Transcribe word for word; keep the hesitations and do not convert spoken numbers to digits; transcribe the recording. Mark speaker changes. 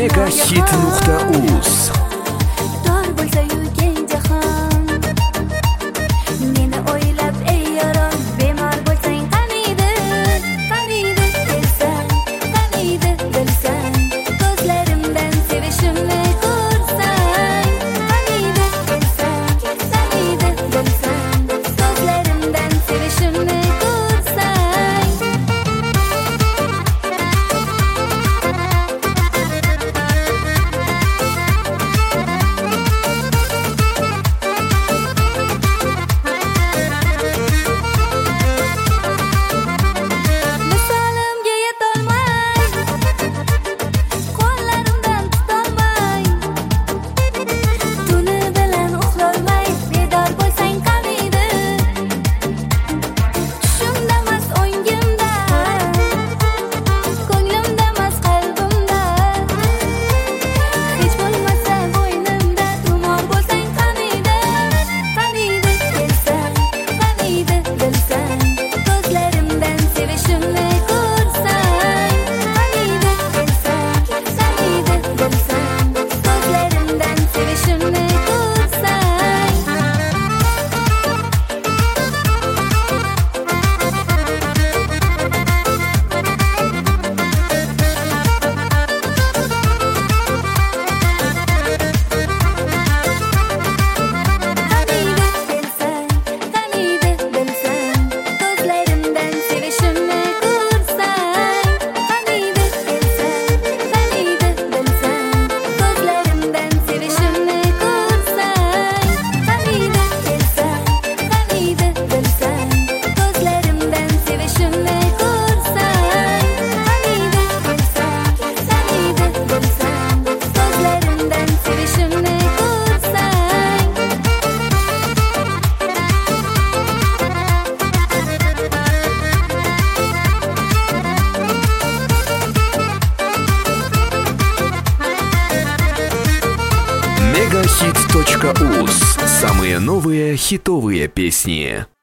Speaker 1: Megahit nuqta uz.
Speaker 2: Dor bo'lsa yurgan jahon, meni o'ylab ey yaron, bemor bo'lsang qaniydi, qaniydi bilsan, qaniydi bilsan, ko'zlarimdan sevishimni ko'rsang, qaniydi bilsan, qaniydi bilsan, ko'zlarimdan sevishimni ko'rsang. Misolimga yetolmay, qo'llarimdan tutolmay, tuni bilan uxlolmay, bedor bo'lsang qaniydi, tushimdamas o'ngimda, ko'nglimdamas qalbimda, hech bo'lmasa bo'ynimda tumor bo'lsang qaniydi, qaniydi bilsan, qaniydi bilsan, ko'zlarimdan sevishimni ko'rsang, qaniydi bilsan, qaniydi bilsan, ko'zlarimdan sevishimni ko'rsang. Qaniydi bilsan, qaniydi bilsan, ko'zlarimdan sevishimni ko'rsang. Qaniydi bilsan, qaniydi bilsan, ko'zlarimdan sevishimni ko'rsang. Qaniydi bilsan, qaniydi bilsan, ko'zlarimdan sevishimni ko'rsang. Qaniydi bilsan, qaniydi bilsan, ko'zlarimdan sevishimni ko'rsang.
Speaker 1: Megahit точка uz. Самые новые хитовые песни.